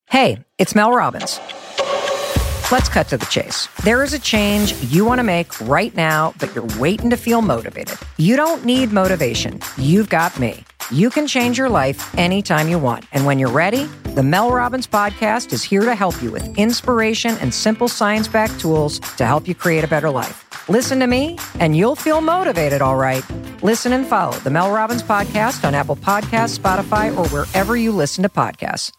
Hey, it's Mel Robbins. Let's cut to the chase. There is a change you want to make right now, but you're waiting to feel motivated. You don't need motivation. You've got me. You can change your life anytime you want. And when you're ready, the Mel Robbins Podcast is here to help you with inspiration and simple science-backed tools to help you create a better life. Listen to me, and you'll feel motivated, all right. Listen and follow the Mel Robbins Podcast on Apple Podcasts, Spotify, or wherever you listen to podcasts.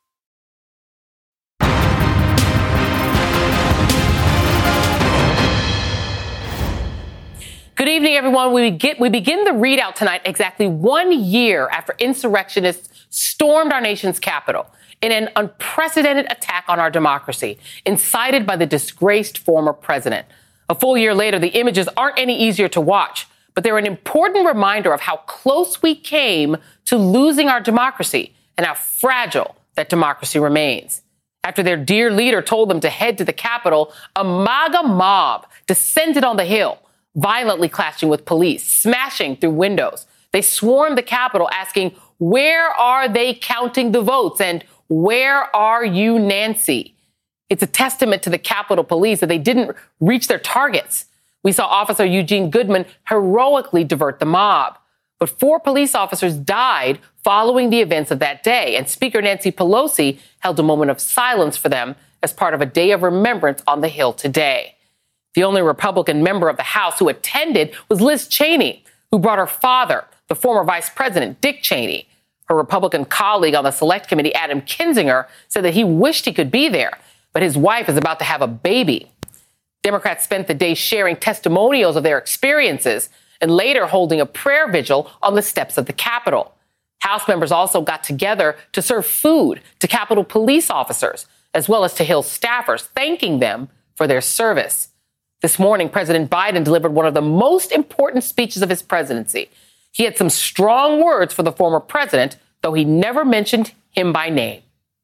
Good evening, everyone. We begin the readout tonight exactly 1 year after insurrectionists stormed our nation's capital in an unprecedented attack on our democracy, incited by the disgraced former president. A full year later, the images aren't any easier to watch, but they're an important reminder of how close we came to losing our democracy and how fragile that democracy remains. After their dear leader told them to head to the Capitol, a MAGA mob descended on the Hill, violently clashing with police, smashing through windows. They swarmed the Capitol asking, "Where are they counting the votes?" and "Where are you, Nancy?" It's a testament to the Capitol Police that they didn't reach their targets. We saw Officer Eugene Goodman heroically divert the mob. But 4 police officers died following the events of that day, and Speaker Nancy Pelosi held a moment of silence for them as part of a day of remembrance on the Hill today. The only Republican member of the House who attended was Liz Cheney, who brought her father, the former Vice President Dick Cheney. Her Republican colleague on the Select Committee, Adam Kinzinger, said that he wished he could be there, but his wife is about to have a baby. Democrats spent the day sharing testimonials of their experiences and later holding a prayer vigil on the steps of the Capitol. House members also got together to serve food to Capitol police officers, as well as to Hill staffers, thanking them for their service. This morning, President Biden delivered one of the most important speeches of his presidency. He had some strong words for the former president, though he never mentioned him by name.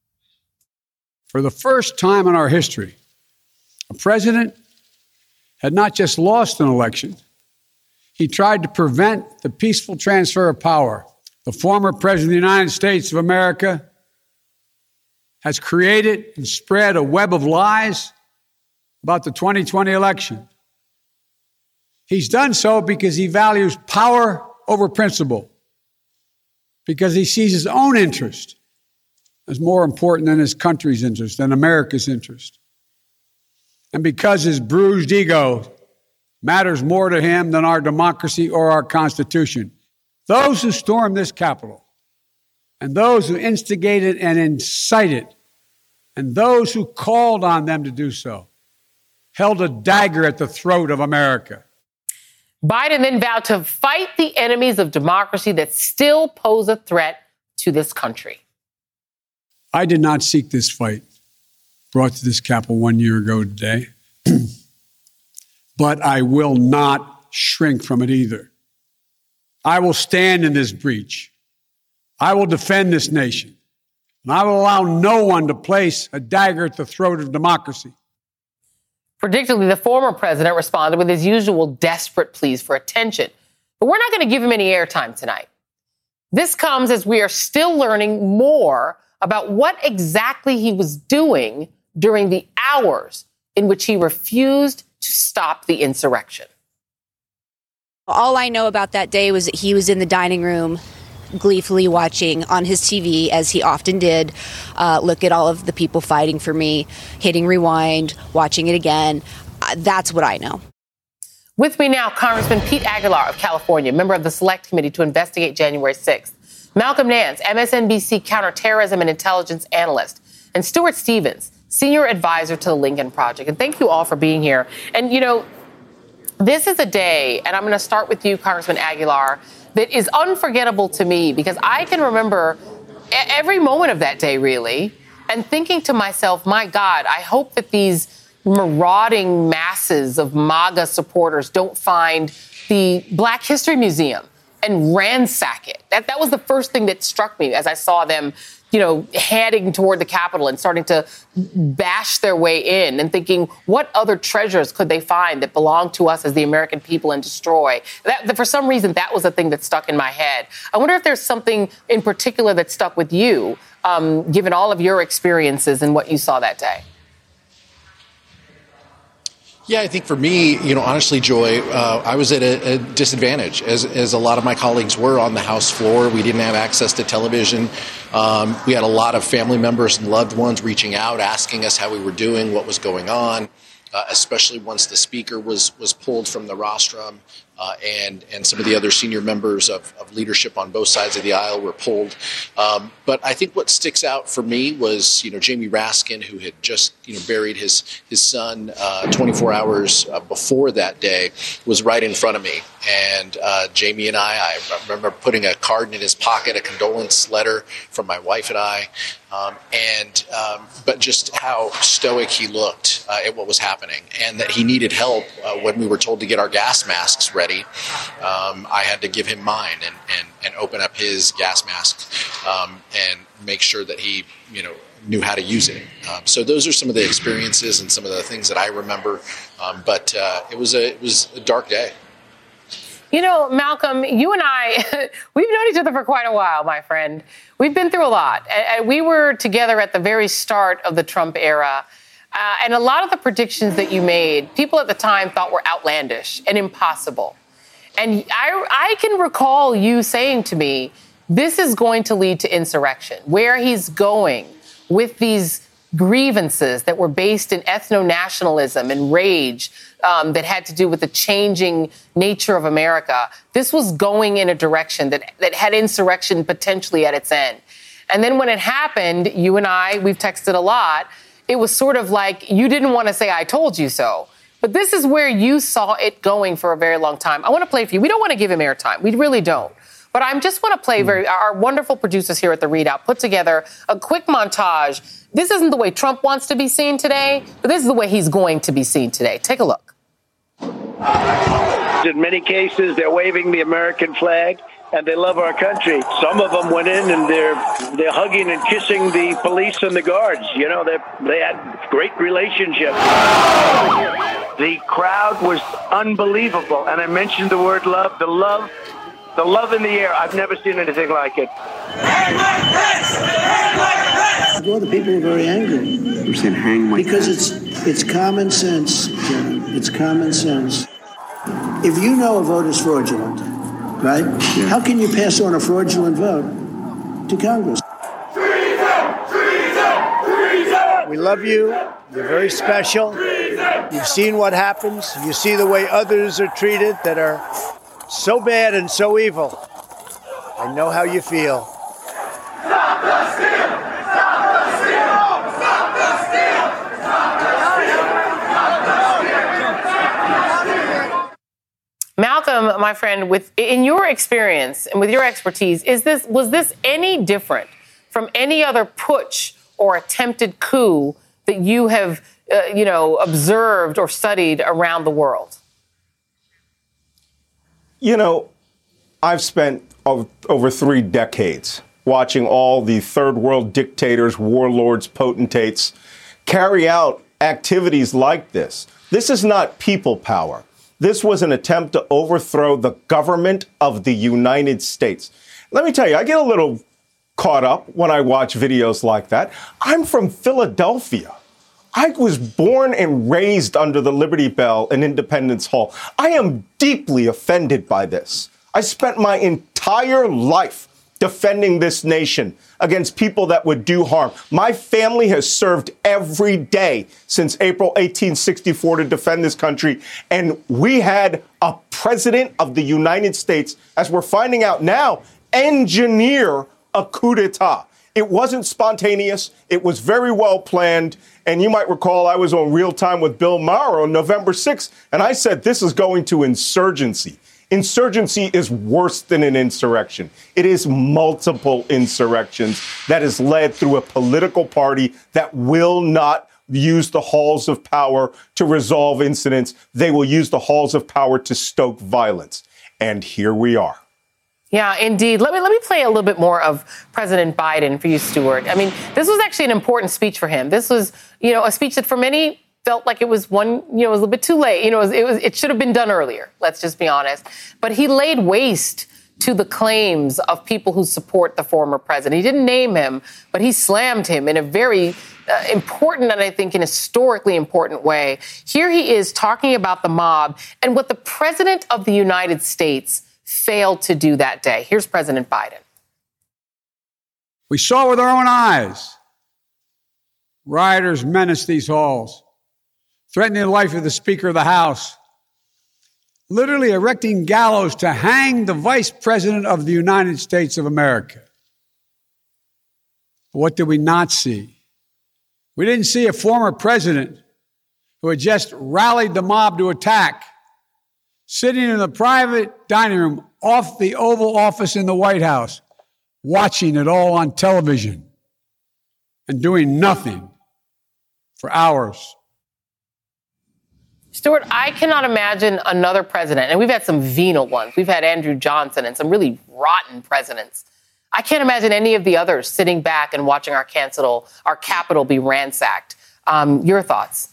For the first time in our history, a president had not just lost an election, he tried to prevent the peaceful transfer of power. The former president of the United States of America has created and spread a web of lies about the 2020 election. He's done so because he values power over principle, because he sees his own interest as more important than his country's interest, than America's interest, and because his bruised ego matters more to him than our democracy or our Constitution. Those who stormed this Capitol, and those who instigated and incited, and those who called on them to do so, held a dagger at the throat of America. Biden then vowed to fight the enemies of democracy that still pose a threat to this country. I did not seek this fight brought to this Capitol 1 year ago today, but I will not shrink from it either. I will stand in this breach. I will defend this nation, and I will allow no one to place a dagger at the throat of democracy. Predictably, the former president responded with his usual desperate pleas for attention. But we're not going to give him any airtime tonight. This comes as we are still learning more about what exactly he was doing during the hours in which he refused to stop the insurrection. All I know about that day was that he was in the dining room gleefully watching on his TV, as he often did, look at all of the people fighting for me, hitting rewind, watching it again. That's what I know. With me now, Congressman Pete Aguilar of California, member of the Select Committee to investigate January 6th. Malcolm Nance, MSNBC counterterrorism and intelligence analyst. And Stuart Stevens, senior advisor to the Lincoln Project. And thank you all for being here. And, you know, this is a day, and I'm going to start with you, Congressman Aguilar, that is unforgettable to me because I can remember every moment of that day, really, and thinking to myself, my God, I hope that these marauding masses of MAGA supporters don't find the Black History Museum and ransack it. That was the first thing that struck me as I saw them, you know, heading toward the Capitol and starting to bash their way in and thinking, what other treasures could they find that belong to us as the American people and destroy? That for some reason, that was the thing that stuck in my head. I wonder if there's something in particular that stuck with you given all of your experiences and what you saw that day? Yeah, I think for me, honestly, Joy, I was at a disadvantage, as a lot of my colleagues were on the House floor. We didn't have access to television. We had a lot of family members and loved ones reaching out, asking us how we were doing, what was going on, especially once the speaker was pulled from the rostrum. And some of the other senior members of leadership on both sides of the aisle were pulled. But I think what sticks out for me was, Jamie Raskin, who had just, buried his son 24 hours before that day, was right in front of me. And Jamie and I remember putting a card in his pocket, a condolence letter from my wife and I. But just how stoic he looked at what was happening, and that he needed help when we were told to get our gas masks ready. I had to give him mine and open up his gas mask and make sure that he, knew how to use it. So those are some of the experiences and some of the things that I remember. But it was a dark day. Malcolm, you and I, we've known each other for quite a while, my friend. We've been through a lot. And we were together at the very start of the Trump era. And a lot of the predictions that you made, people at the time thought were outlandish and impossible. And I can recall you saying to me, this is going to lead to insurrection. Where he's going with these grievances that were based in ethno-nationalism and rage that had to do with the changing nature of America. This was going in a direction that had insurrection potentially at its end. And then when it happened, you and I, we've texted a lot, it was sort of like you didn't want to say, I told you so. But this is where you saw it going for a very long time. I want to play for you. We don't want to give him airtime. We really don't. But I just want to play our wonderful producers here at The Readout put together a quick montage. This isn't the way Trump wants to be seen today, but this is the way he's going to be seen today. Take a look. In many cases, they're waving the American flag, and they love our country. Some of them went in and they're hugging and kissing the police and the guards. They had great relationships. The crowd was unbelievable, and I mentioned the word love. The love in the air. I've never seen anything like it. Hang like this! Hang like this! Well, the people are very angry. You're saying hang like because it's common sense, John. It's common sense. If you know a vote is fraudulent, right? Yeah. How can you pass on a fraudulent vote to Congress? We love you. You're very special. You've seen what happens. You see the way others are treated that are so bad and so evil. I know how you feel. Stop the steal! Stop the steal! Stop the steal! Stop the steal! Malcolm, my friend, in your experience and with your expertise, was this any different from any other putsch or attempted coup that you have, observed or studied around the world? I've spent over 3 decades watching all the third world dictators, warlords, potentates carry out activities like this. This is not people power. This was an attempt to overthrow the government of the United States. Let me tell you, I get a little caught up when I watch videos like that. I'm from Philadelphia. I was born and raised under the Liberty Bell and Independence Hall. I am deeply offended by this. I spent my entire life defending this nation against people that would do harm. My family has served every day since April 1864 to defend this country. And we had a president of the United States, as we're finding out now, engineer a coup d'etat. It wasn't spontaneous. It was very well planned. And you might recall I was on Real Time with Bill Maher on November 6th, and I said this is going to insurgency. Insurgency is worse than an insurrection. It is multiple insurrections that is led through a political party that will not use the halls of power to resolve incidents. They will use the halls of power to stoke violence. And here we are. Yeah, indeed. Let me play a little bit more of President Biden for you, Stuart. I mean, this was actually an important speech for him. This was, a speech that for many felt like it was it was a little bit too late. It should have been done earlier. Let's just be honest. But he laid waste to the claims of people who support the former president. He didn't name him, but he slammed him in a very important and I think an historically important way. Here he is talking about the mob and what the president of the United States failed to do that day. Here's President Biden. We saw with our own eyes rioters menace these halls, threatening the life of the Speaker of the House, literally erecting gallows to hang the Vice President of the United States of America. What did we not see? We didn't see a former president who had just rallied the mob to attack, sitting in the private dining room off the Oval Office in the White House, watching it all on television and doing nothing for hours. Stuart, I cannot imagine another president, and we've had some venal ones. We've had Andrew Johnson and some really rotten presidents. I can't imagine any of the others sitting back and watching our Capitol be ransacked. Your thoughts?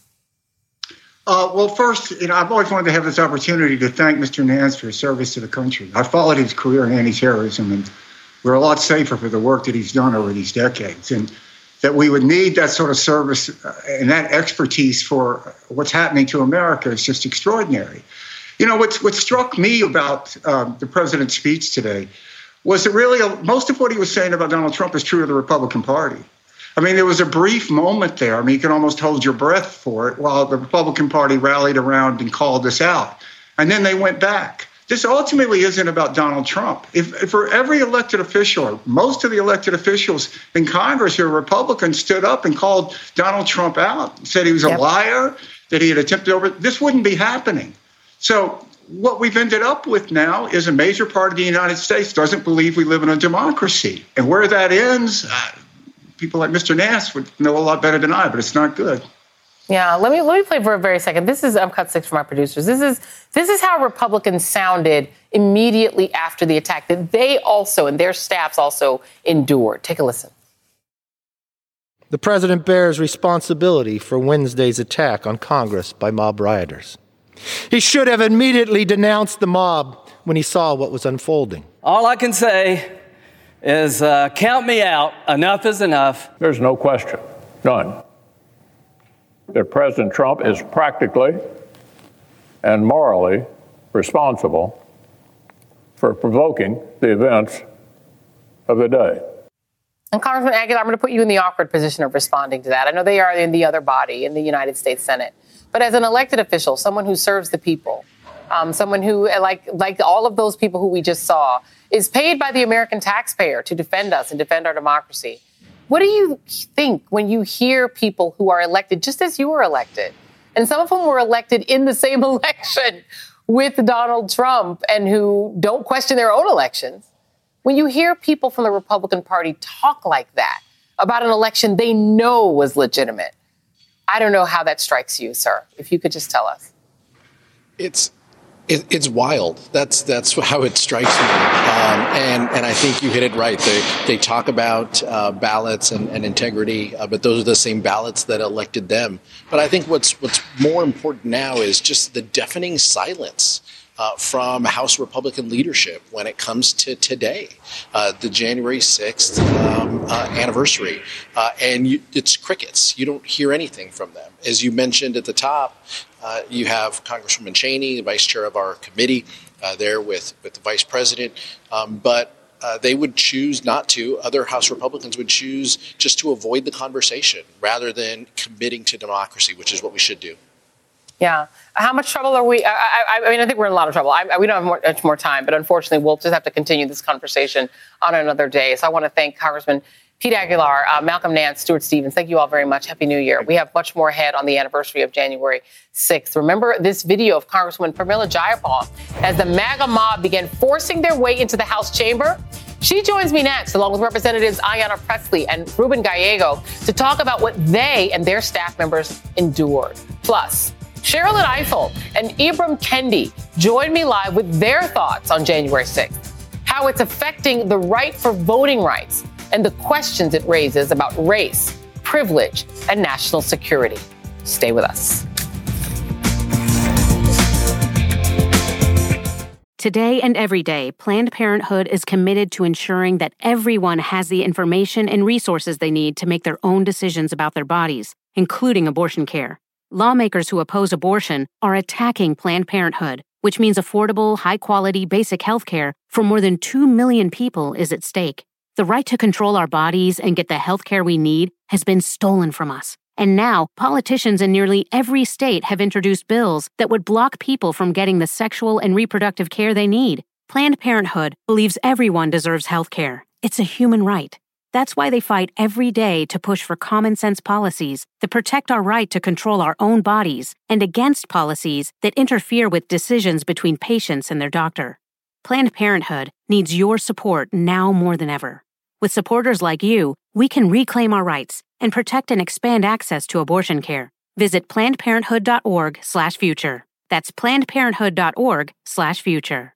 Well, first, I've always wanted to have this opportunity to thank Mr. Nance for his service to the country. I followed his career in anti-terrorism, and we're a lot safer for the work that he's done over these decades. And that we would need that sort of service and that expertise for what's happening to America is just extraordinary. What struck me about the president's speech today was that really most of what he was saying about Donald Trump is true of the Republican Party. I mean, there was a brief moment there. I mean, you can almost hold your breath for it while the Republican Party rallied around and called this out. And then they went back. This ultimately isn't about Donald Trump. If for every elected official, or most of the elected officials in Congress who are Republicans stood up and called Donald Trump out, said he was a liar, that he had attempted this wouldn't be happening. So what we've ended up with now is a major part of the United States doesn't believe we live in a democracy. And where that ends, people like Mr. Nance would know a lot better than I, but it's not good. Yeah, let me play for a very second. This is Cut 6 from our producers. This is how Republicans sounded immediately after the attack that they also and their staffs also endured. Take a listen. The president bears responsibility for Wednesday's attack on Congress by mob rioters. He should have immediately denounced the mob when he saw what was unfolding. All I can say is count me out. Enough is enough. There's no question, none, that President Trump is practically and morally responsible for provoking the events of the day. And Congressman Aguilar, I'm going to put you in the awkward position of responding to that. I know they are in the other body, in the United States Senate. But as an elected official, someone who serves the people, someone who, like all of those people who we just saw, is paid by the American taxpayer to defend us and defend our democracy. What do you think when you hear people who are elected just as you were elected? And some of them were elected in the same election with Donald Trump and who don't question their own elections. When you hear people from the Republican Party talk like that about an election they know was legitimate, I don't know how that strikes you, sir. If you could just tell us. It's wild. That's how it strikes me. And I think you hit it right. They talk about ballots and integrity, but those are the same ballots that elected them. But I think what's more important now is just the deafening silence from House Republican leadership when it comes to today, the January 6th anniversary. And it's crickets. You don't hear anything from them. As you mentioned at the top, you have Congresswoman Cheney, the vice chair of our committee, there with the vice president. But they would choose not to. Other House Republicans would choose just to avoid the conversation rather than committing to democracy, which is what we should do. Yeah. How much trouble are we? I mean, I think we're in a lot of trouble. We don't have much more time, but unfortunately, we'll just have to continue this conversation on another day. So I want to thank Congressman Pete Aguilar, Malcolm Nance, Stuart Stevens. Thank you all very much. Happy New Year. We have much more ahead on the anniversary of January 6th. Remember this video of Congresswoman Pramila Jayapal as the MAGA mob began forcing their way into the House chamber? She joins me next, along with Representatives Ayanna Pressley and Ruben Gallego, to talk about what they and their staff members endured. Plus, Sherilyn Ifill and Ibram Kendi join me live with their thoughts on January 6th, how it's affecting the right for voting rights and the questions it raises about race, privilege, and national security. Stay with us. Today and every day, Planned Parenthood is committed to ensuring that everyone has the information and resources they need to make their own decisions about their bodies, including abortion care. Lawmakers who oppose abortion are attacking Planned Parenthood, which means affordable, high-quality, basic health care for more than 2 million people is at stake. The right to control our bodies and get the health care we need has been stolen from us. And now, politicians in nearly every state have introduced bills that would block people from getting the sexual and reproductive care they need. Planned Parenthood believes everyone deserves health care. It's a human right. That's why they fight every day to push for common-sense policies that protect our right to control our own bodies and against policies that interfere with decisions between patients and their doctor. Planned Parenthood needs your support now more than ever. With supporters like you, we can reclaim our rights and protect and expand access to abortion care. Visit PlannedParenthood.org/future. That's PlannedParenthood.org/future.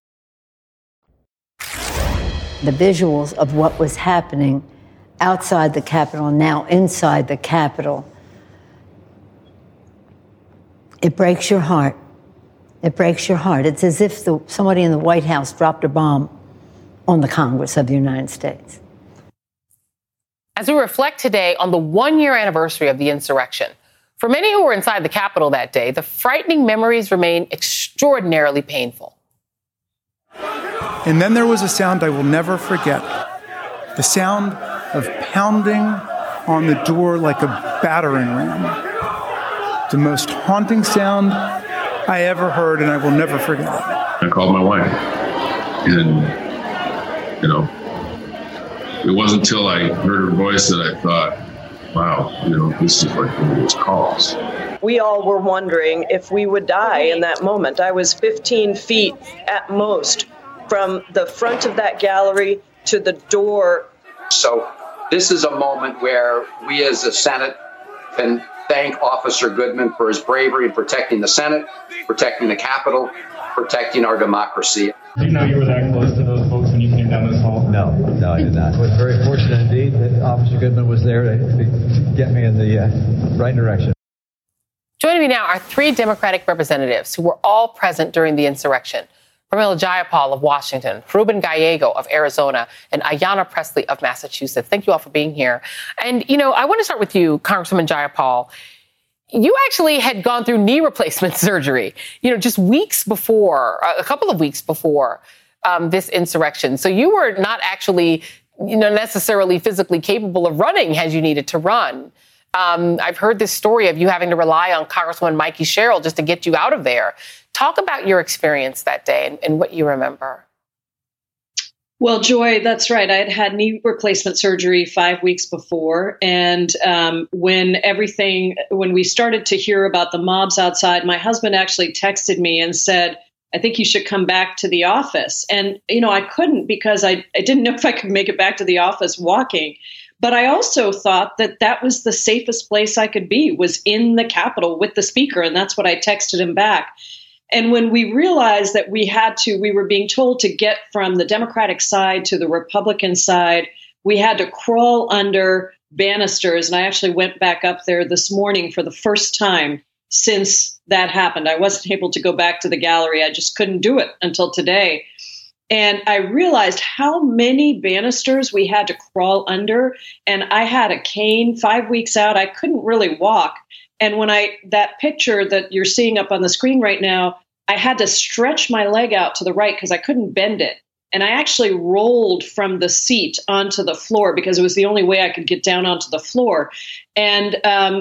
The visuals of what was happening outside the Capitol, now inside the Capitol, it breaks your heart. It breaks your heart. It's as if somebody in the White House dropped a bomb on the Congress of the United States. As we reflect today on the one-year anniversary of the insurrection, for many who were inside the Capitol that day, the frightening memories remain extraordinarily painful. And then there was a sound I will never forget. The sound of pounding on the door like a battering ram. The most haunting sound I ever heard, and I will never forget it. I called my wife, and, it wasn't until I heard her voice that I thought, wow, this is like one of those calls. We all were wondering if we would die in that moment. I was 15 feet at most from the front of that gallery to the door. So this is a moment where we as the Senate can thank Officer Goodman for his bravery in protecting the Senate, protecting the Capitol, protecting our democracy. Do you know you were that close to those folks when you came down this hall? No, I did not. I was very fortunate indeed that Officer Goodman was there to get me in the right direction. Joining me now are 3 Democratic representatives who were all present during the insurrection. Pramila Jayapal of Washington, Ruben Gallego of Arizona, and Ayanna Pressley of Massachusetts. Thank you all for being here. And, I want to start with you, Congresswoman Jayapal. You actually had gone through knee replacement surgery, just weeks before, a couple of weeks before this insurrection. So you were not actually, necessarily physically capable of running as you needed to run. I've heard this story of you having to rely on Congresswoman Mikey Sherrill just to get you out of there. Talk about your experience that day and what you remember. Well, Joy, that's right. I had had knee replacement surgery 5 weeks before. And when we started to hear about the mobs outside, my husband actually texted me and said, I think you should come back to the office. And, I couldn't because I didn't know if I could make it back to the office walking. But I also thought that was the safest place I could be, was in the Capitol with the speaker. And that's what I texted him back. And when we realized that we were being told to get from the Democratic side to the Republican side, we had to crawl under banisters. And I actually went back up there this morning for the first time since that happened. I wasn't able to go back to the gallery. I just couldn't do it until today. And I realized how many banisters we had to crawl under. And I had a cane 5 weeks out. I couldn't really walk. And when that picture that you're seeing up on the screen right now, I had to stretch my leg out to the right because I couldn't bend it. And I actually rolled from the seat onto the floor because it was the only way I could get down onto the floor. And,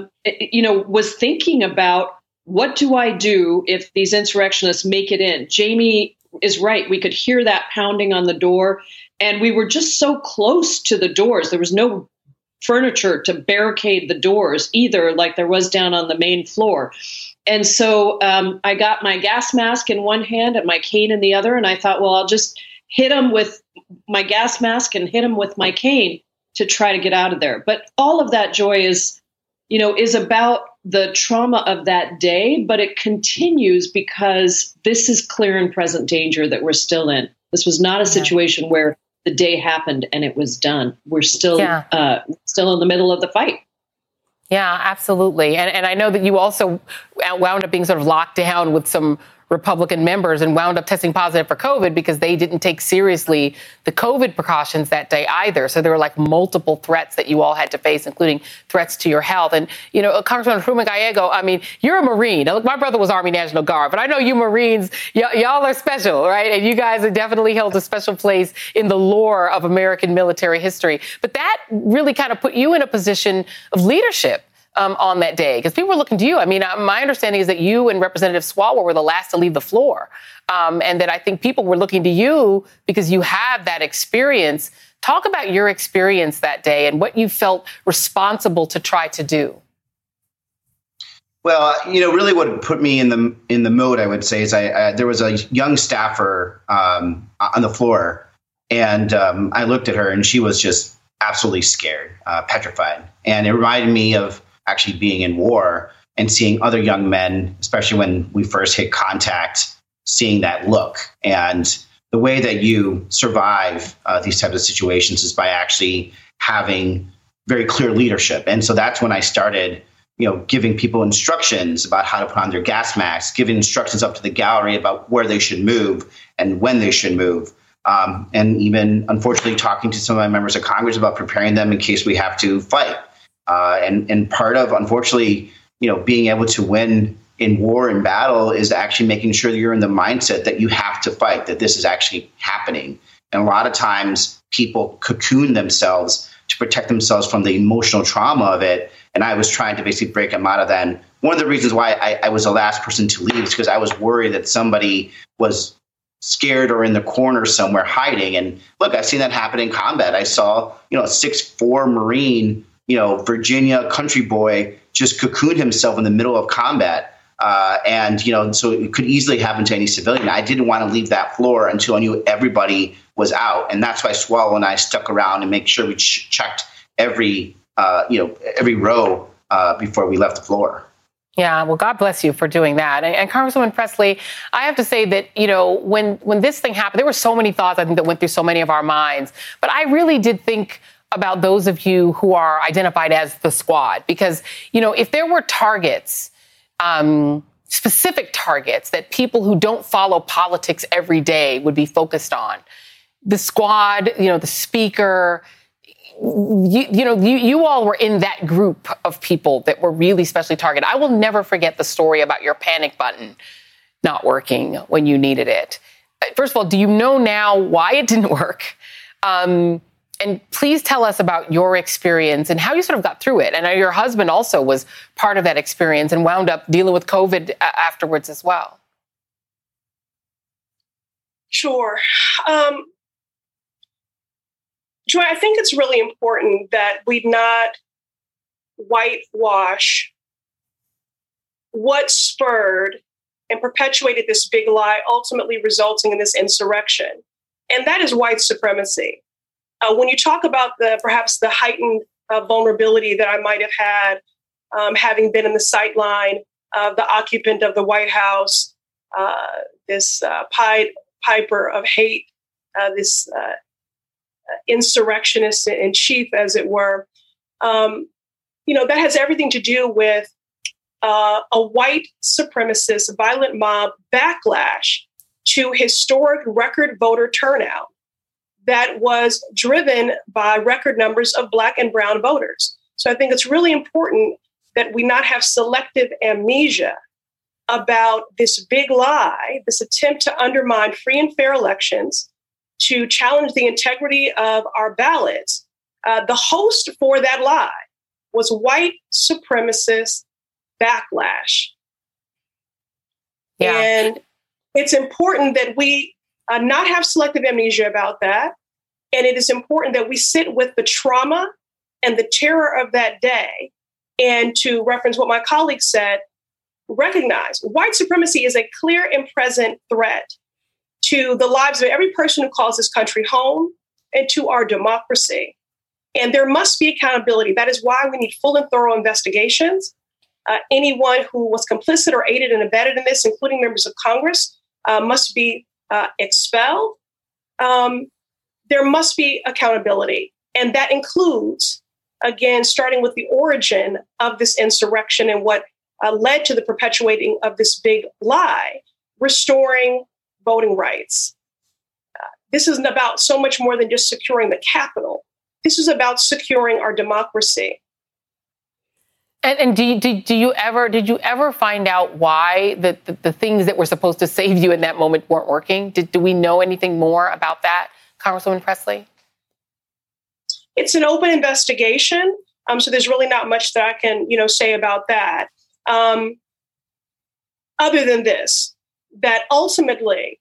was thinking about, what do I do if these insurrectionists make it in? Jamie is right. We could hear that pounding on the door. And we were just so close to the doors. There was no furniture to barricade the doors either, like there was down on the main floor. And so I got my gas mask in one hand and my cane in the other. And I thought, well, I'll just hit him with my gas mask and hit him with my cane to try to get out of there. But all of that, Joy, is about the trauma of that day, but it continues because this is clear and present danger that we're still in. This was not a situation where the day happened and it was done. We're still in the middle of the fight. Yeah, absolutely. And I know that you also wound up being sort of locked down with some Republican members and wound up testing positive for COVID because they didn't take seriously the COVID precautions that day either. So there were like multiple threats that you all had to face, including threats to your health. And, you know, Congressman Fruman Gallego, I mean, you're a Marine. Now, look, my brother was Army National Guard, but I know you Marines, y'all are special, right? And you guys have definitely held a special place in the lore of American military history. But that really kind of put you in a position of leadership on that day, because people were looking to you. I mean, my understanding is that you and Representative Swalwell were the last to leave the floor, and that I think people were looking to you because you have that experience. Talk about your experience that day and what you felt responsible to try to do. Well, you know, really what put me in the mode, I would say, is there was a young staffer on the floor, and I looked at her, and she was just absolutely scared, petrified, and it reminded me of actually being in war and seeing other young men, especially when we first hit contact, seeing that look. And the way that you survive these types of situations is by actually having very clear leadership. And so that's when I started, you know, giving people instructions about how to put on their gas masks, giving instructions up to the gallery about where they should move and when they should move. And even, unfortunately, talking to some of my members of Congress about preparing them in case we have to fight. And part of, unfortunately, you know, being able to win in war and battle is actually making sure that you're in the mindset that you have to fight, that this is actually happening. And a lot of times people cocoon themselves to protect themselves from the emotional trauma of it. And I was trying to basically break them out of that. And one of the reasons why I was the last person to leave is because I was worried that somebody was scared or in the corner somewhere hiding. And look, I've seen that happen in combat. I saw, you know, a 6'4" Marine, you know, Virginia country boy just cocoon himself in the middle of combat. And, you know, so it could easily happen to any civilian. I didn't want to leave that floor until I knew everybody was out. And that's why Swalwell and I stuck around and make sure we checked every row before we left the floor. Yeah, well, God bless you for doing that. And Congresswoman Pressley, I have to say that, you know, when this thing happened, there were so many thoughts, I think, that went through so many of our minds. But I really did think about those of you who are identified as the squad, because, you know, if there were targets, specific targets that people who don't follow politics every day would be focused on, the squad, you know, the speaker, you all were in that group of people that were really specially targeted. I will never forget the story about your panic button not working when you needed it. First of all, do you know now why it didn't work? And please tell us about your experience and how you sort of got through it. And your husband also was part of that experience and wound up dealing with COVID afterwards as well. Sure. Joy, I think it's really important that we not whitewash what spurred and perpetuated this big lie, ultimately resulting in this insurrection. And that is white supremacy. When you talk about perhaps the heightened vulnerability that I might have had, having been in the sightline of the occupant of the White House, this Pied Piper of hate, this insurrectionist in chief, as it were, you know, that has everything to do with a white supremacist violent mob backlash to historic record voter turnout that was driven by record numbers of Black and brown voters. So I think it's really important that we not have selective amnesia about this big lie, this attempt to undermine free and fair elections, to challenge the integrity of our ballots. The host for that lie was white supremacist backlash. Yeah. And it's important that we not have selective amnesia about that. And it is important that we sit with the trauma and the terror of that day. And to reference what my colleague said, recognize white supremacy is a clear and present threat to the lives of every person who calls this country home and to our democracy. And there must be accountability. That is why we need full and thorough investigations. Anyone who was complicit or aided and abetted in this, including members of Congress, must be expelled. There must be accountability. And that includes, again, starting with the origin of this insurrection and what led to the perpetuating of this big lie. restoring voting rights. This isn't about so much more than just securing the Capitol. This is about securing our democracy. And did you ever find out why the things that were supposed to save you in that moment weren't working? Do we know anything more about that, Congresswoman Pressley? It's an open investigation, so there's really not much that I can, say about that. Other than this, that ultimately,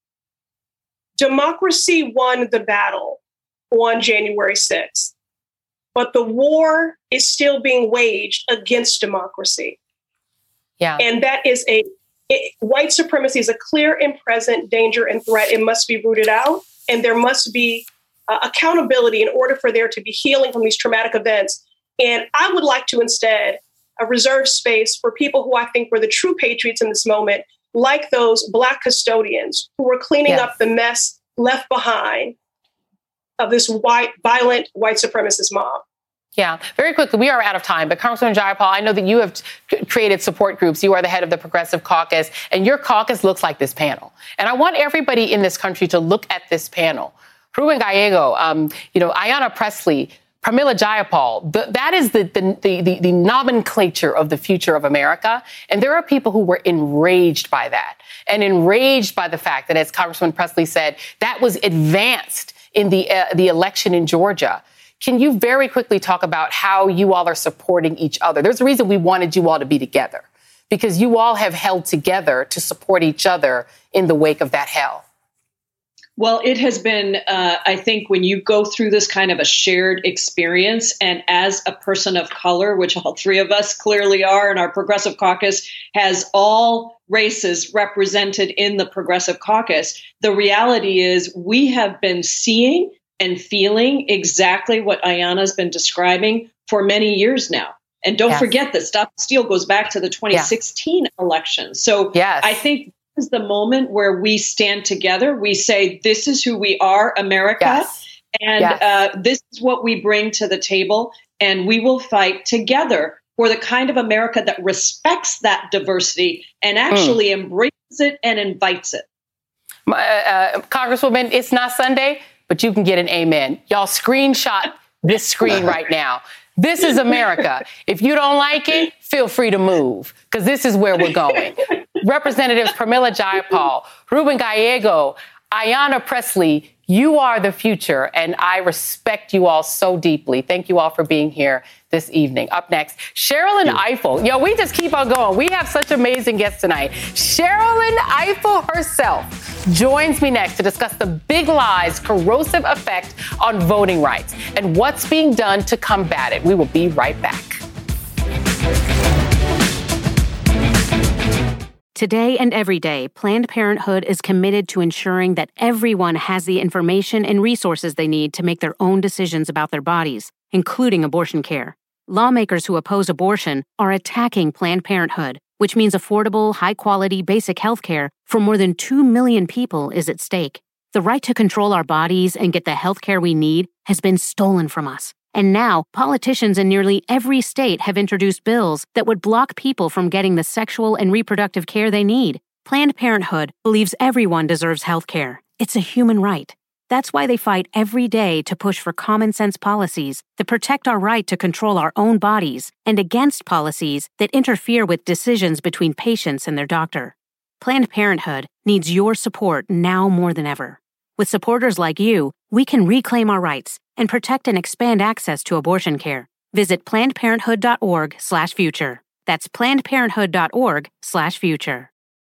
democracy won the battle on January 6th. But the war is still being waged against democracy. Yeah. And that is white supremacy is a clear and present danger and threat. It must be rooted out, and there must be accountability in order for there to be healing from these traumatic events. And I would like to instead reserve space for people who I think were the true patriots in this moment, like those Black custodians who were cleaning up the mess left behind of this violent white supremacist mob. Yeah, very quickly, we are out of time, but Congresswoman Jayapal, I know that you have created support groups. You are the head of the Progressive Caucus, and your caucus looks like this panel. And I want everybody in this country to look at this panel. Ruben Gallego, Ayanna Pressley, Pramila Jayapal, that is the nomenclature of the future of America. And there are people who were enraged by that and enraged by the fact that, as Congresswoman Pressley said, that was advanced in the election in Georgia. Can you very quickly talk about how you all are supporting each other? There's a reason we wanted you all to be together, because you all have held together to support each other in the wake of that hell. Well, it has been, I think, when you go through this kind of a shared experience, and as a person of color, which all three of us clearly are, and our Progressive Caucus has all races represented in the Progressive Caucus, the reality is we have been seeing and feeling exactly what Ayanna's been describing for many years now. And don't forget that Stop the Steal goes back to the 2016 election. So I think this is the moment where we stand together. We say, this is who we are, America. And this is what we bring to the table. And we will fight together for the kind of America that respects that diversity and actually embraces it and invites it. Congresswoman, it's not Sunday, but you can get an amen. Y'all screenshot this screen right now. This is America. If you don't like it, feel free to move, because this is where we're going. Representatives Pramila Jayapal, Ruben Gallego, Ayanna Pressley, you are the future, and I respect you all so deeply. Thank you all for being here this evening. Up next, Sherrilyn Ifill. Yo, we just keep on going. We have such amazing guests tonight. Sherrilyn Ifill herself joins me next to discuss the big lie's corrosive effect on voting rights and what's being done to combat it. We will be right back. Today and every day, Planned Parenthood is committed to ensuring that everyone has the information and resources they need to make their own decisions about their bodies, including abortion care. Lawmakers who oppose abortion are attacking Planned Parenthood, which means affordable, high-quality, basic health care for more than 2 million people is at stake. The right to control our bodies and get the health care we need has been stolen from us. And now, politicians in nearly every state have introduced bills that would block people from getting the sexual and reproductive care they need. Planned Parenthood believes everyone deserves health care. It's a human right. That's why they fight every day to push for common-sense policies that protect our right to control our own bodies and against policies that interfere with decisions between patients and their doctor. Planned Parenthood needs your support now more than ever. With supporters like you, we can reclaim our rights and protect and expand access to abortion care. Visit PlannedParenthood.org/future. That's PlannedParenthood.org/future.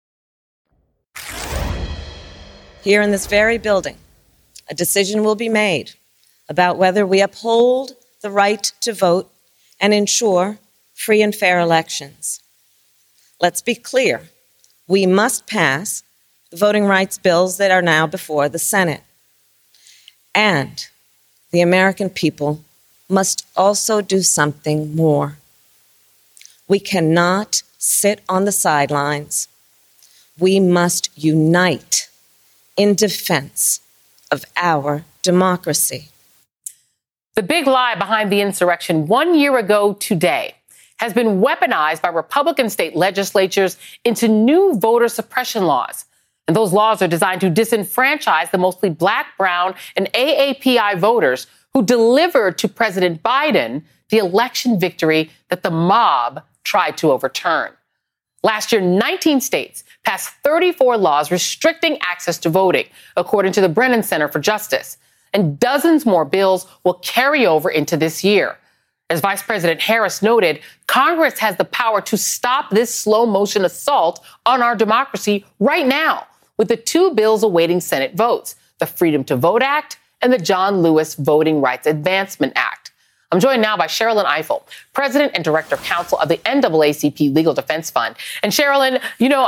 Here in this very building, a decision will be made about whether we uphold the right to vote and ensure free and fair elections. Let's be clear. We must pass the voting rights bills that are now before the Senate. And the American people must also do something more. We cannot sit on the sidelines. We must unite in defense of our democracy. The big lie behind the insurrection 1 year ago today has been weaponized by Republican state legislatures into new voter suppression laws. And those laws are designed to disenfranchise the mostly black, brown, and AAPI voters who delivered to President Biden the election victory that the mob tried to overturn. Last year, 19 states passed 34 laws restricting access to voting, according to the Brennan Center for Justice. And dozens more bills will carry over into this year. As Vice President Harris noted, Congress has the power to stop this slow motion assault on our democracy right now, with the two bills awaiting Senate votes, the Freedom to Vote Act and the John Lewis Voting Rights Advancement Act. I'm joined now by Sherrilyn Ifill, President and Director Counsel of the NAACP Legal Defense Fund. And Sherrilyn, you know,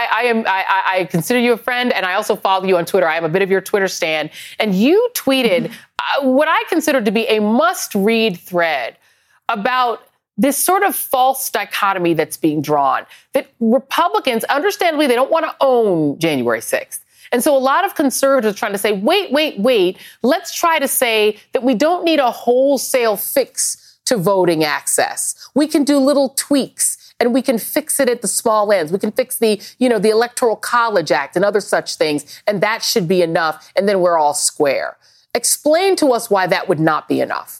I consider you a friend, and I also follow you on Twitter. I am a bit of your Twitter stan. And you tweeted what I consider to be a must-read thread about this sort of false dichotomy that's being drawn, that Republicans, understandably, they don't want to own January 6th. And so a lot of conservatives are trying to say, wait, let's try to say that we don't need a wholesale fix to voting access. We can do little tweaks and we can fix it at the small ends. We can fix the Electoral College Act and other such things. And that should be enough. And then we're all square. Explain to us why that would not be enough.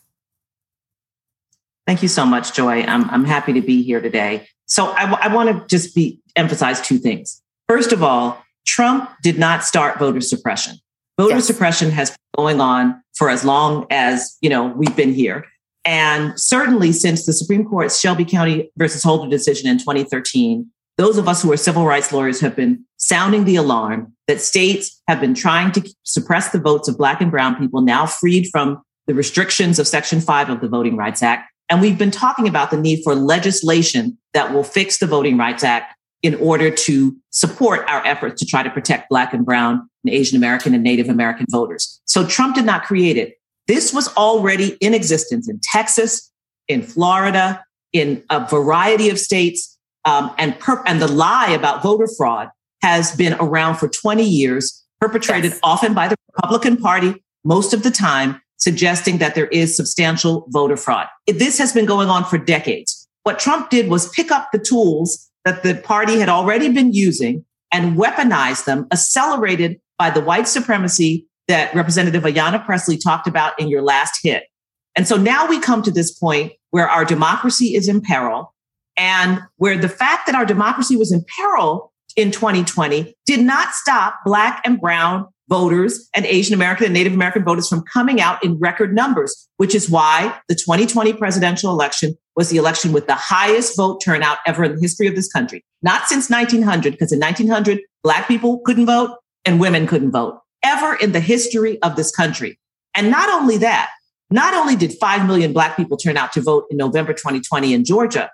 Thank you so much, Joy. I'm happy to be here today. So I want to just emphasize two things. First of all, Trump did not start voter suppression. Voter suppression has been going on for as long as, we've been here. And certainly since the Supreme Court's Shelby County versus Holder decision in 2013, those of us who are civil rights lawyers have been sounding the alarm that states have been trying to suppress the votes of Black and brown people now freed from the restrictions of Section 5 of the Voting Rights Act. And we've been talking about the need for legislation that will fix the Voting Rights Act in order to support our efforts to try to protect Black and brown and Asian American and Native American voters. So Trump did not create it. This was already in existence in Texas, in Florida, in a variety of states. And the lie about voter fraud has been around for 20 years, perpetrated often by the Republican Party, most of the time, suggesting that there is substantial voter fraud. This has been going on for decades. What Trump did was pick up the tools that the party had already been using and weaponize them, accelerated by the white supremacy that Representative Ayanna Pressley talked about in your last hit. And so now we come to this point where our democracy is in peril, and where the fact that our democracy was in peril in 2020 did not stop Black and brown voters and Asian American and Native American voters from coming out in record numbers, which is why the 2020 presidential election was the election with the highest vote turnout ever in the history of this country. Not since 1900, because in 1900, Black people couldn't vote and women couldn't vote, ever in the history of this country. And not only that, not only did 5 million Black people turn out to vote in November 2020 in Georgia,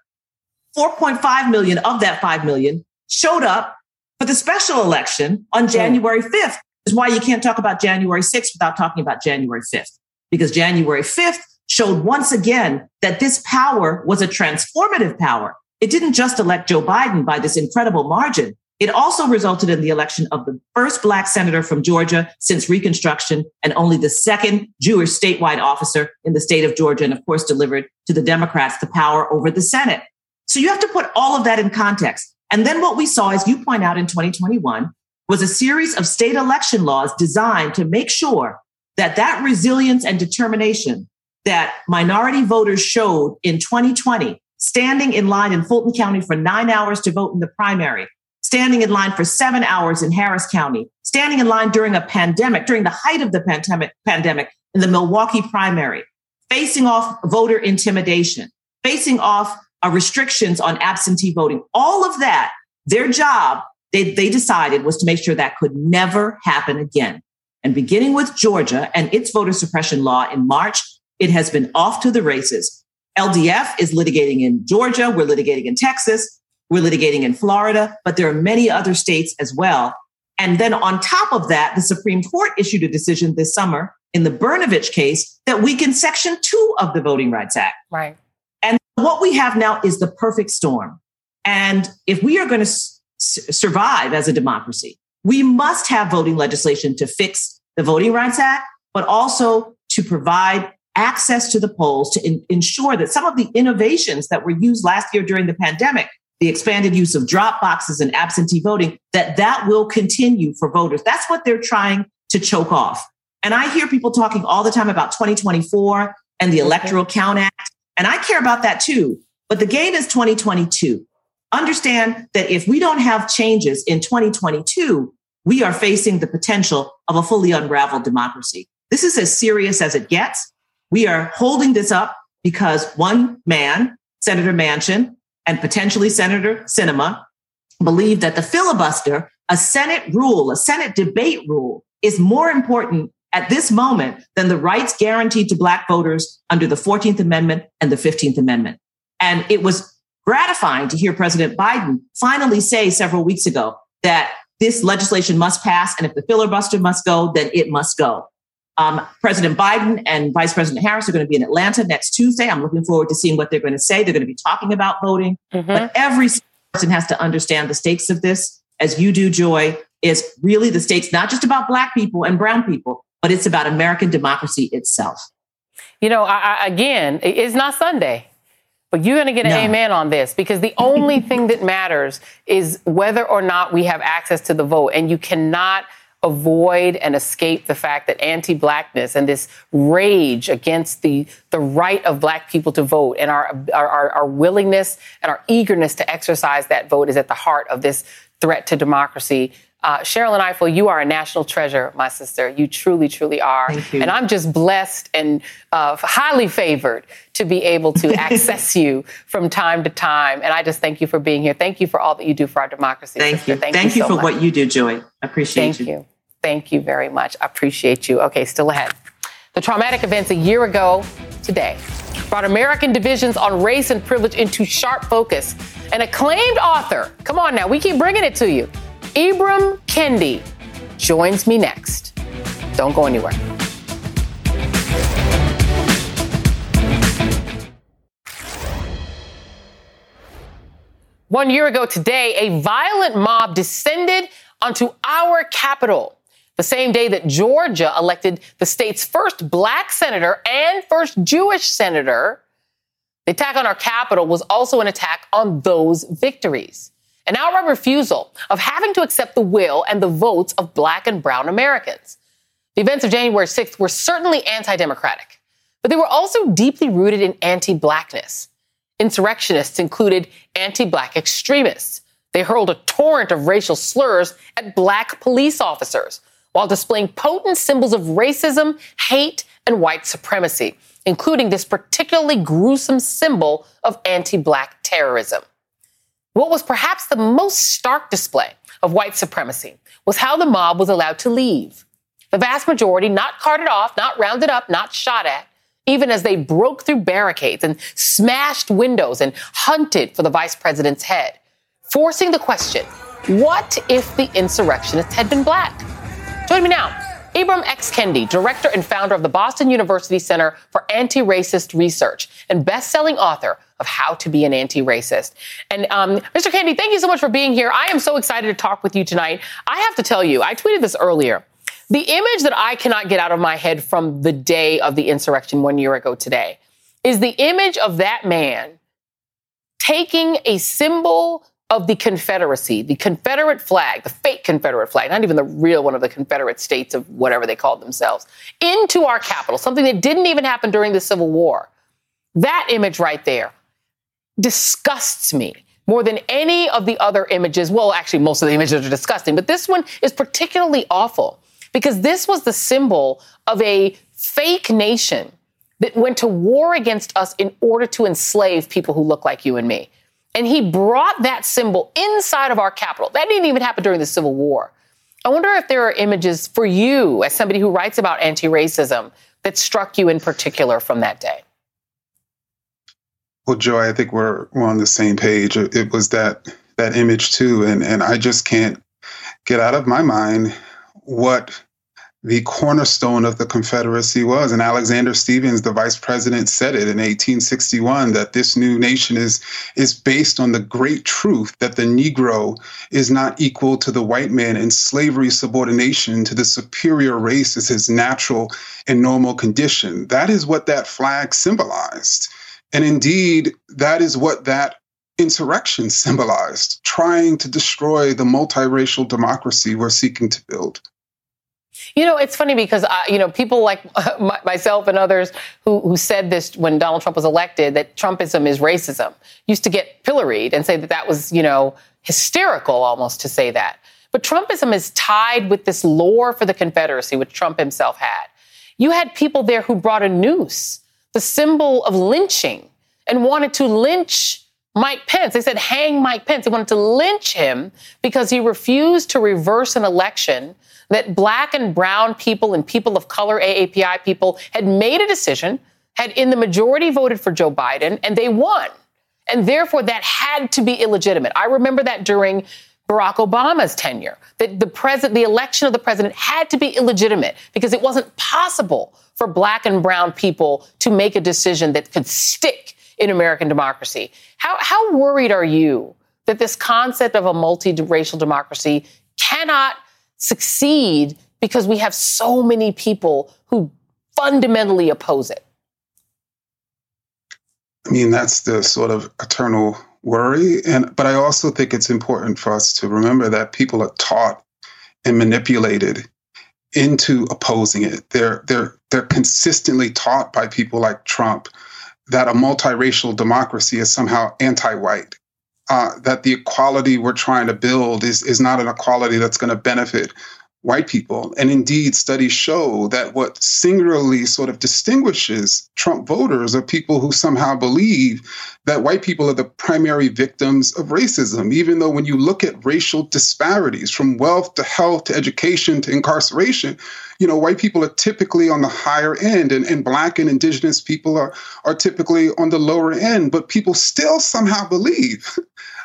4.5 million of that 5 million showed up for the special election on January 5th. Is why you can't talk about January 6th without talking about January 5th, because January 5th showed once again that this power was a transformative power. It didn't just elect Joe Biden by this incredible margin. It also resulted in the election of the first Black senator from Georgia since Reconstruction, and only the second Jewish statewide officer in the state of Georgia, and of course delivered to the Democrats the power over the Senate. So you have to put all of that in context. And then what we saw, as you point out, in 2021, was a series of state election laws designed to make sure that that resilience and determination that minority voters showed in 2020, standing in line in Fulton County for 9 hours to vote in the primary, standing in line for 7 hours in Harris County, standing in line during a pandemic, during the height of the pandemic in the Milwaukee primary, facing off voter intimidation, facing off restrictions on absentee voting, all of that, their job, they decided, was to make sure that could never happen again. And beginning with Georgia and its voter suppression law in March, it has been off to the races. LDF is litigating in Georgia. We're litigating in Texas. We're litigating in Florida, but there are many other states as well. And then on top of that, the Supreme Court issued a decision this summer in the Brnovich case that weakened Section 2 of the Voting Rights Act. Right. And what we have now is the perfect storm. And if we are going to survive as a democracy, we must have voting legislation to fix the Voting Rights Act, but also to provide access to the polls to ensure that some of the innovations that were used last year during the pandemic, the expanded use of drop boxes and absentee voting, that will continue for voters. That's what they're trying to choke off. And I hear people talking all the time about 2024 and the Electoral Count Act, and I care about that too. But the game is 2022. Understand that if we don't have changes in 2022, we are facing the potential of a fully unraveled democracy. This is as serious as it gets. We are holding this up because one man, Senator Manchin, and potentially Senator Sinema, believe that the filibuster, a Senate rule, a Senate debate rule, is more important at this moment than the rights guaranteed to Black voters under the 14th Amendment and the 15th Amendment. And it was gratifying to hear President Biden finally say several weeks ago that this legislation must pass, and if the filibuster must go, then it must go. President Biden and Vice President Harris are going to be in Atlanta next Tuesday. I'm looking forward to seeing what they're going to say. They're going to be talking about voting. But every person has to understand the stakes of this, as you do, Joy, is really the stakes, not just about Black people and brown people, but it's about American democracy itself. You know, again, it's not Sunday, but you're going to get an amen on this, because the only thing that matters is whether or not we have access to the vote. And you cannot avoid and escape the fact that anti-Blackness and this rage against the right of Black people to vote and our willingness and our eagerness to exercise that vote is at the heart of this threat to democracy. Sherrilyn Ifill, you are a national treasure, my sister. You truly, truly are. Thank you. And I'm just blessed and highly favored to be able to access you from time to time. And I just thank you for being here. Thank you for all that you do for our democracy. Thank you. Thank you for what you do, Joy. I appreciate you. Thank you. Thank you very much. I appreciate you. Okay, still ahead. The traumatic events a year ago today brought American divisions on race and privilege into sharp focus. An acclaimed author, come on now, we keep bringing it to you, Ibram Kendi, joins me next. Don't go anywhere. One year ago today, a violent mob descended onto our Capitol. The same day that Georgia elected the state's first Black senator and first Jewish senator, the attack on our Capitol was also an attack on those victories. An outright refusal of having to accept the will and the votes of Black and brown Americans. The events of January 6th were certainly anti-democratic, but they were also deeply rooted in anti-Blackness. Insurrectionists included anti-Black extremists. They hurled a torrent of racial slurs at Black police officers while displaying potent symbols of racism, hate, and white supremacy, including this particularly gruesome symbol of anti-Black terrorism. What was perhaps the most stark display of white supremacy was how the mob was allowed to leave. The vast majority not carted off, not rounded up, not shot at, even as they broke through barricades and smashed windows and hunted for the vice president's head, forcing the question, what if the insurrectionists had been Black? Join me now, Ibram X. Kendi, director and founder of the Boston University Center for Anti-Racist Research and best-selling author of How to Be an Anti-Racist. And Mr. Kendi, thank you so much for being here. I am so excited to talk with you tonight. I have to tell you, I tweeted this earlier. The image that I cannot get out of my head from the day of the insurrection 1 year ago today is the image of that man taking a symbol of the Confederacy, the Confederate flag, the fake Confederate flag, not even the real one of the Confederate states of whatever they called themselves, into our Capitol, something that didn't even happen during the Civil War. That image right there disgusts me more than any of the other images. Well, actually, most of the images are disgusting, but this one is particularly awful because this was the symbol of a fake nation that went to war against us in order to enslave people who look like you and me. And he brought that symbol inside of our Capitol. That didn't even happen during the Civil War. I wonder if there are images for you, as somebody who writes about anti-racism, that struck you in particular from that day. Well, Joy, I think we're on the same page. It was that image, too. And I just can't get out of my mind what the cornerstone of the Confederacy was. And Alexander Stephens, the vice president, said it in 1861, that this new nation is based on the great truth that the Negro is not equal to the white man, and slavery's subordination to the superior race is his natural and normal condition. That is what that flag symbolized. And indeed, that is what that insurrection symbolized, trying to destroy the multiracial democracy we're seeking to build. You know, it's funny because, people like myself and others who said this when Donald Trump was elected, that Trumpism is racism, used to get pilloried and say that was, hysterical almost to say that. But Trumpism is tied with this lore for the Confederacy, which Trump himself had. You had people there who brought a noose, the symbol of lynching, and wanted to lynch Mike Pence. They said, hang Mike Pence. They wanted to lynch him because he refused to reverse an election that black and brown people and people of color, AAPI people, had made a decision, had in the majority voted for Joe Biden, and they won. And therefore, that had to be illegitimate. I remember that during Barack Obama's tenure, that the election of the president had to be illegitimate because it wasn't possible for black and brown people to make a decision that could stick in American democracy. How worried are you that this concept of a multiracial democracy cannot succeed because we have so many people who fundamentally oppose it? I mean, that's the sort of eternal worry. But I also think it's important for us to remember that people are taught and manipulated into opposing it. They're consistently taught by people like Trump that a multiracial democracy is somehow anti-white. That the equality we're trying to build is not an equality that's going to benefit white people. And indeed, studies show that what singularly sort of distinguishes Trump voters are people who somehow believe that white people are the primary victims of racism, even though when you look at racial disparities from wealth to health to education to incarceration, white people are typically on the higher end, and black and indigenous people are typically on the lower end. But people still somehow believe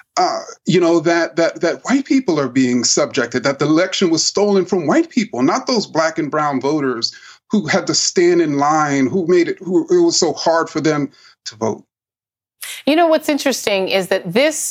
that white people are being subjected, that the election was stolen from white people, not those black and brown voters who had to stand in line, who it was so hard for them to vote. What's interesting is that this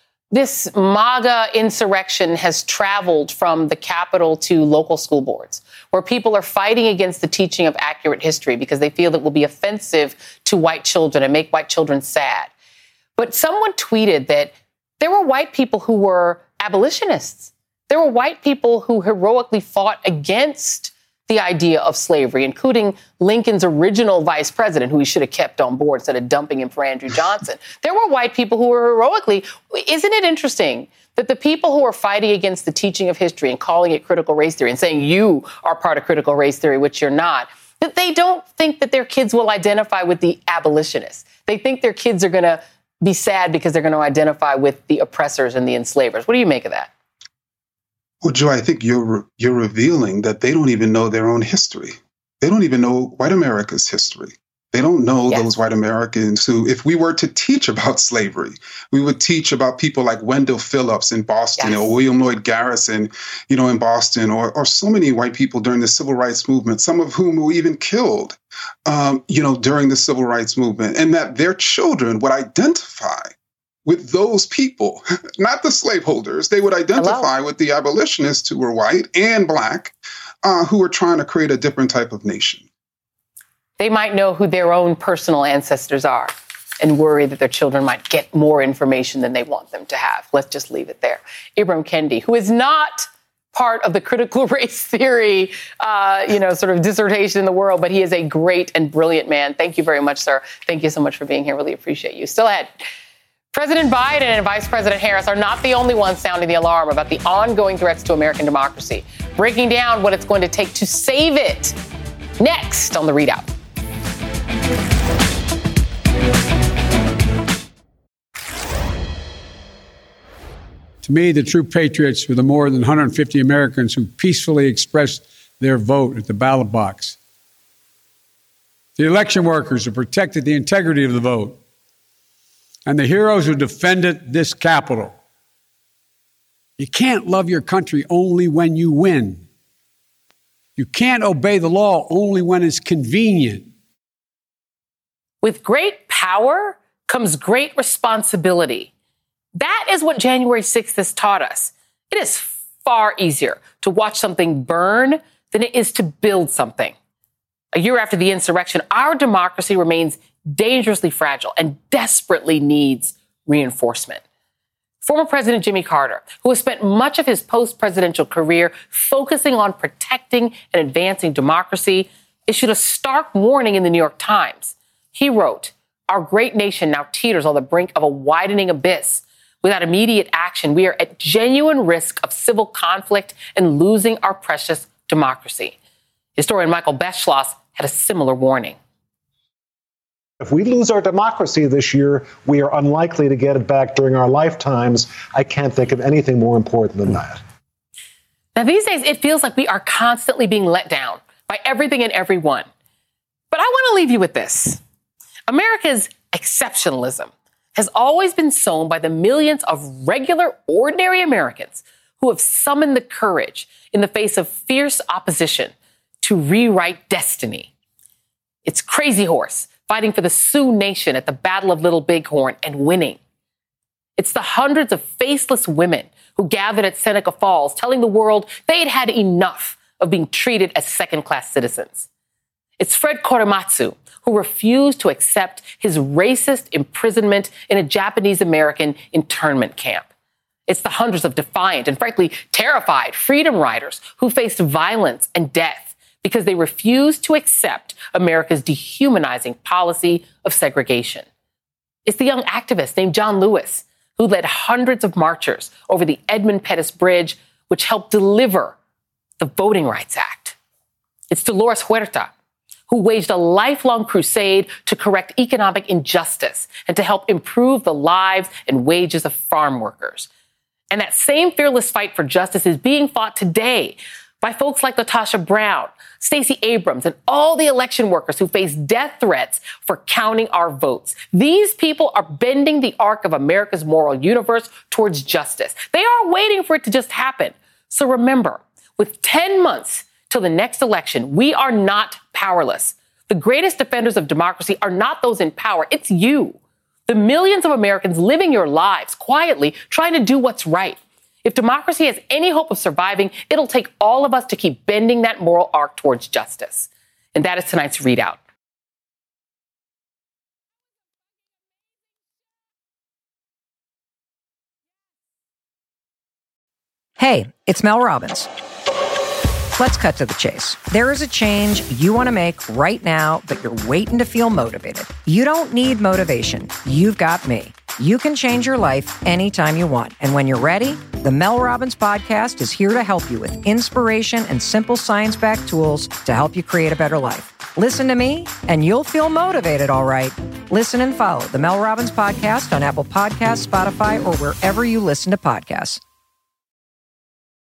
MAGA insurrection has traveled from the Capitol to local school boards, where people are fighting against the teaching of accurate history because they feel it will be offensive to white children and make white children sad. But someone tweeted that there were white people who were abolitionists. There were white people who heroically fought against the idea of slavery, including Lincoln's original vice president, who he should have kept on board instead of dumping him for Andrew Johnson. There were white people who were heroically. Isn't it interesting that the people who are fighting against the teaching of history and calling it critical race theory and saying you are part of critical race theory, which you're not, that they don't think that their kids will identify with the abolitionists. They think their kids are going to be sad because they're going to identify with the oppressors and the enslavers. What do you make of that? Well, Joy, I think you're revealing that they don't even know their own history. They don't even know white America's history. They don't know those white Americans who, if we were to teach about slavery, we would teach about people like Wendell Phillips in Boston or William Lloyd Garrison, in Boston, or so many white people during the civil rights movement, some of whom were even killed, during the civil rights movement, and that their children would identify with those people, not the slaveholders. They would identify with the abolitionists who were white and black, who were trying to create a different type of nation. They might know who their own personal ancestors are and worry that their children might get more information than they want them to have. Let's just leave it there. Ibram Kendi, who is not part of the critical race theory, sort of dissertation in the world, but he is a great and brilliant man. Thank you very much, sir. Thank you so much for being here. Really appreciate you. Still ahead. President Biden and Vice President Harris are not the only ones sounding the alarm about the ongoing threats to American democracy. Breaking down what it's going to take to save it. Next on The ReidOut. To me, the true patriots were the more than 150 Americans who peacefully expressed their vote at the ballot box. The election workers who protected the integrity of the vote. And the heroes who defended this Capitol. You can't love your country only when you win. You can't obey the law only when it's convenient. With great power comes great responsibility. That is what January 6th has taught us. It is far easier to watch something burn than it is to build something. A year after the insurrection, our democracy remains dangerously fragile and desperately needs reinforcement. Former President Jimmy Carter, who has spent much of his post-presidential career focusing on protecting and advancing democracy, issued a stark warning in the New York Times. He wrote, "Our great nation now teeters on the brink of a widening abyss. Without immediate action, we are at genuine risk of civil conflict and losing our precious democracy." Historian Michael Beschloss had a similar warning. If we lose our democracy this year, we are unlikely to get it back during our lifetimes. I can't think of anything more important than that. Now, these days, it feels like we are constantly being let down by everything and everyone. But I want to leave you with this. America's exceptionalism has always been sown by the millions of regular, ordinary Americans who have summoned the courage in the face of fierce opposition to rewrite destiny. It's Crazy Horse fighting for the Sioux Nation at the Battle of Little Bighorn and winning. It's the hundreds of faceless women who gathered at Seneca Falls telling the world they had had enough of being treated as second-class citizens. It's Fred Korematsu, who refused to accept his racist imprisonment in a Japanese-American internment camp. It's the hundreds of defiant and frankly terrified freedom riders who faced violence and death because they refused to accept America's dehumanizing policy of segregation. It's the young activist named John Lewis, who led hundreds of marchers over the Edmund Pettus Bridge, which helped deliver the Voting Rights Act. It's Dolores Huerta, who waged a lifelong crusade to correct economic injustice and to help improve the lives and wages of farm workers. And that same fearless fight for justice is being fought today by folks like Latasha Brown, Stacey Abrams, and all the election workers who face death threats for counting our votes. These people are bending the arc of America's moral universe towards justice. They are waiting for it to just happen. So remember, with 10 months till the next election, we are not powerless. The greatest defenders of democracy are not those in power. It's you. The millions of Americans living your lives quietly, trying to do what's right. If democracy has any hope of surviving, it'll take all of us to keep bending that moral arc towards justice. And that is tonight's ReidOut. Hey, it's Mel Robbins. Let's cut to the chase. There is a change you want to make right now, but you're waiting to feel motivated. You don't need motivation. You've got me. You can change your life anytime you want. And when you're ready, the Mel Robbins Podcast is here to help you with inspiration and simple science-backed tools to help you create a better life. Listen to me, and you'll feel motivated, all right. Listen and follow the Mel Robbins Podcast on Apple Podcasts, Spotify, or wherever you listen to podcasts.